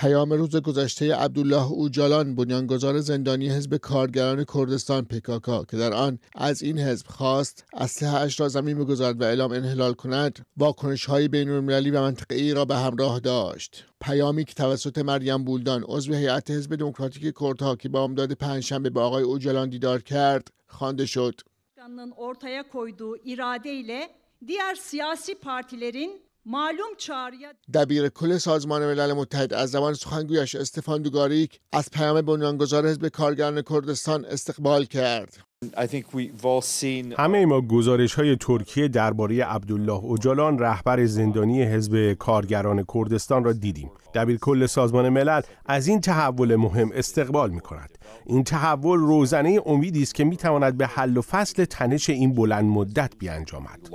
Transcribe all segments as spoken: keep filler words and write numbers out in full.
پیام روز گذشته عبدالله اوجالان، بنیانگذار زندانی حزب کارگران کردستان پکاک که در آن از این حزب خواست اسلحه‌اش را زمین بگذارد و اعلام انحلال کند، واکنش‌های بین‌المللی و منطقه‌ای را به همراه داشت. پیامی که توسط مریم بولدان عضو هیئت حزب دموکراتیک کردها که بامداد پنجشنبه با آقای اوجالان دیدار کرد خوانده شد. ortaya koyduğu iradeyle diğer siyasi partilerin معلوم چاریا دبیر کل سازمان ملل متحد از زبان سخنگویش استفان دوگاریک از پیام بنیانگذار حزب کارگران کردستان استقبال کرد. همه ما گزارش‌های ترکیه درباره عبدالله اوجالان رهبر زندانی حزب کارگران کردستان را دیدیم. دبیر کل سازمان ملل از این تحول مهم استقبال می‌کند. این تحول روزنه امیدی است که می‌تواند به حل و فصل تنش این بلند مدت بیانجامد.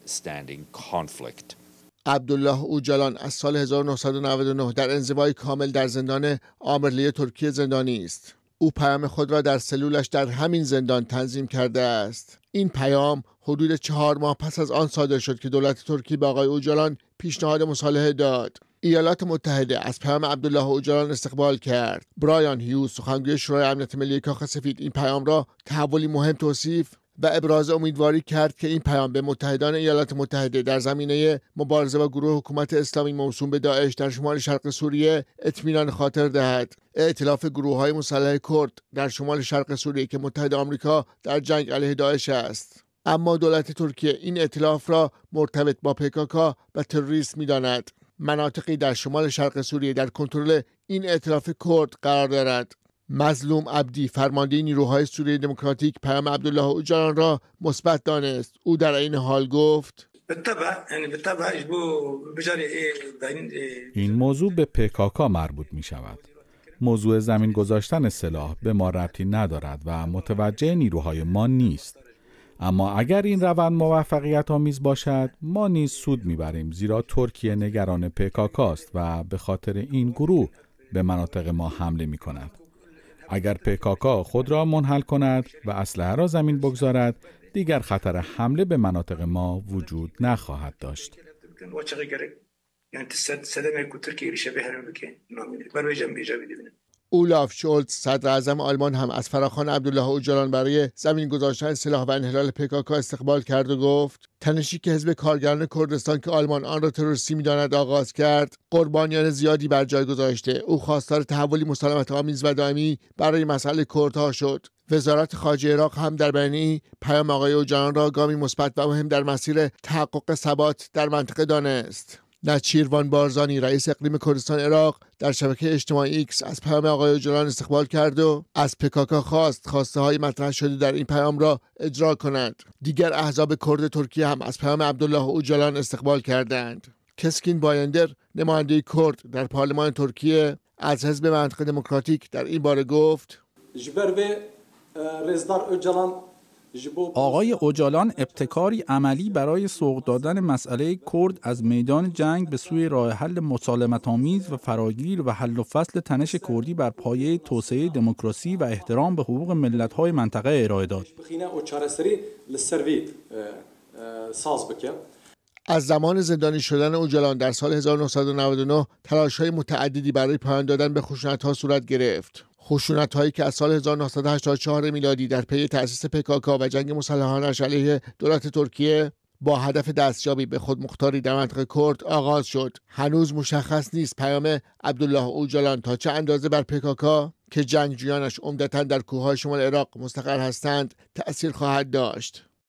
عبدالله اوجالان از سال هزار و نهصد و نود و نه در انزوای کامل در زندان آمرلی ترکیه زندانی است. او پیام خود را در سلولش در همین زندان تنظیم کرده است. این پیام حدود چهار ماه پس از آن صادر شد که دولت ترکیه به آقای اوجالان پیشنهاد مصالحه داد. ایالات متحده از پیام عبدالله اوجالان استقبال کرد. برایان هیوز، سخنگوی شورای امنیت ملی کاخ سفید، این پیام را تحولی مهم توصیف و ابراز امیدواری کرد که این پیام به متحدان ایالات متحده در زمینه مبارزه با گروه حکومت اسلامی موسوم به داعش در شمال شرق سوریه اطمینان خاطر دهد. ائتلاف گروه‌های مسلح کرد در شمال شرق سوریه که متحد آمریکا در جنگ علیه داعش است. اما دولت ترکیه این ائتلاف را مرتبط با پکاک و تروریسم می‌داند. مناطقی در شمال شرق سوریه در کنترل این ائتلاف کرد قرار دارد. مظلوم عبدی، فرمانده نیروهای سوریه دموکراتیک، پیام عبدالله اوجالان را مثبت دانست. او در این حال گفت: این موضوع به پکاک مربوط می شود. موضوع زمین گذاشتن سلاح به ما ربطی ندارد و متوجه نیروهای ما نیست. اما اگر این روند موفقیت آمیز باشد، ما نیز سود میبریم، زیرا ترکیه نگران پکاک است و به خاطر این گروه به مناطق ما حمله می کند. اگر پکاک خود را منحل کند و اسلحه را زمین بگذارد، دیگر خطر حمله به مناطق ما وجود نخواهد داشت. اولاف شولز، صدر اعظم آلمان، هم از فراخوان عبدالله اوجالان برای زمین گذاشتن سلاح و انحلال پکاک استقبال کرد و گفت: تنشی که حزب کارگران کردستان که آلمان آن را تروریستی می‌داند آغاز کرد، قربانیان زیادی بر جای گذاشته. او خواستار تحولی مسالمت آمیز و دائمی برای مسئله کردها شد. وزارت خارجه عراق هم در بیانیه‌ای پیام آقای اوجالان را گامی مثبت و مهم در مسیر تحقق ثبات در منطقه دانست. نچیروان بارزانی، رئیس اقلیم کردستان عراق، در شبکه اجتماعی ایکس از پیام آقای اوجالان استقبال کرد و از پکاک خواست خواسته های مطرح شده در این پیام را اجرا کنند. دیگر احزاب کرد ترکیه هم از پیام عبدالله اوجالان استقبال کردند. کسکین بایندر، نماینده کرد در پارلمان ترکیه، از حزب منطقه دموکراتیک در این باره گفت: آقای اوجالان ابتکاری عملی برای سوق دادن مسئله کرد از میدان جنگ به سوی راه حل مسالمت‌آمیز و فراگیر و حل و فصل تنش کردی بر پایه توسعه دموکراسی و احترام به حقوق ملت‌های منطقه ارائه داد. از زمان زندانی شدن اوجالان در سال هزار و نهصد و نود و نه تلاش‌های متعددی برای پایان دادن به خشونت‌ها صورت گرفت. خشونت‌هایی که از سال هزار و نهصد و هشتاد و چهار میلادی در پی تأسیس پکاک و جنگ مسلحانش علیه دولت ترکیه با هدف دستیابی به خودمختاری در منطقه کرد آغاز شد. هنوز مشخص نیست پیام عبدالله اوجالان تا چه اندازه بر پکاک که جنگجویانش عمدتاً در کوههای شمال عراق مستقر هستند تأثیر خواهد داشت.